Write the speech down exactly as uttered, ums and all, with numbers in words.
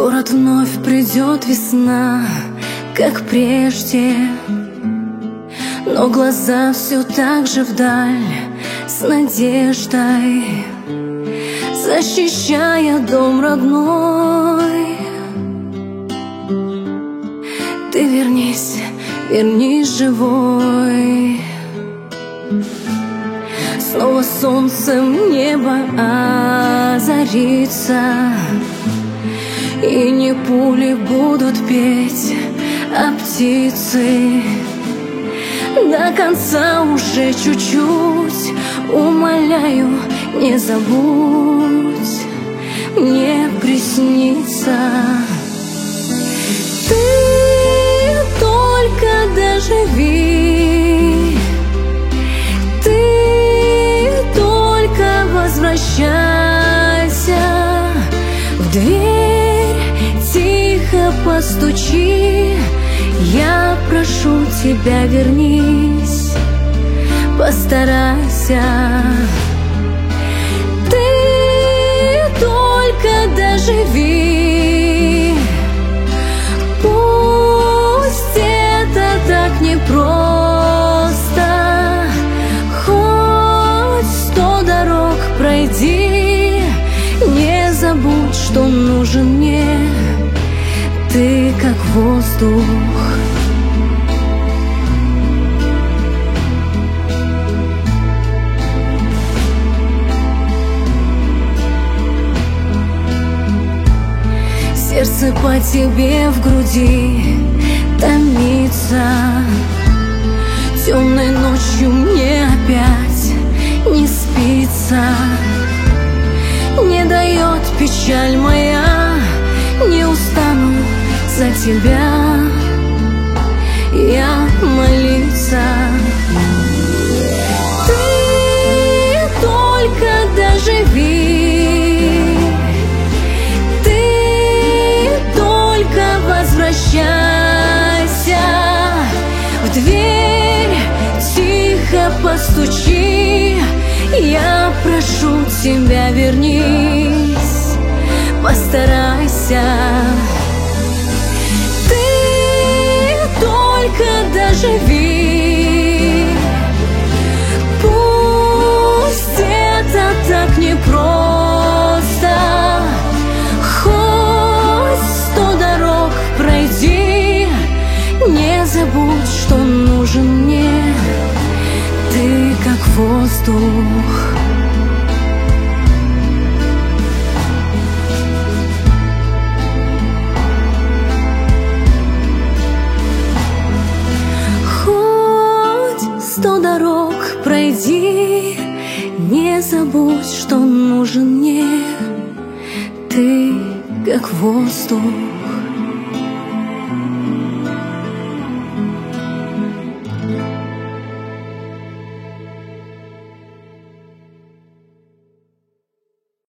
город вновь придет весна, как прежде, но глаза все так же вдаль, с надеждой, защищая дом родной. Ты вернись, вернись живой. Снова солнцем небо озарится, и не пули будут петь, а птицы. До конца уже чуть-чуть, умоляю, не забудь мне присниться. Ты только доживи, ты только возвращайся, в дверь тихо постучи, я прошу тебя, вернись, постарайся. Ты только доживи, пусть это так непросто, хоть сто дорог пройди, не забудь, что нужен мне ты, как воздух. Сердце по тебе в груди томится, темной ночью мне опять не спится, не дает печаль моя, не устану за тебя я молиться. Ты только доживи, ты только возвращайся, в дверь тихо постучи, я прошу тебя, вернись, постарайся. Ты только доживи, пусть это так непросто, хоть сто дорог пройди, не забудь, что нужен мне ты, как воздух. Сто дорог пройди, не забудь, что нужен мне ты, как воздух.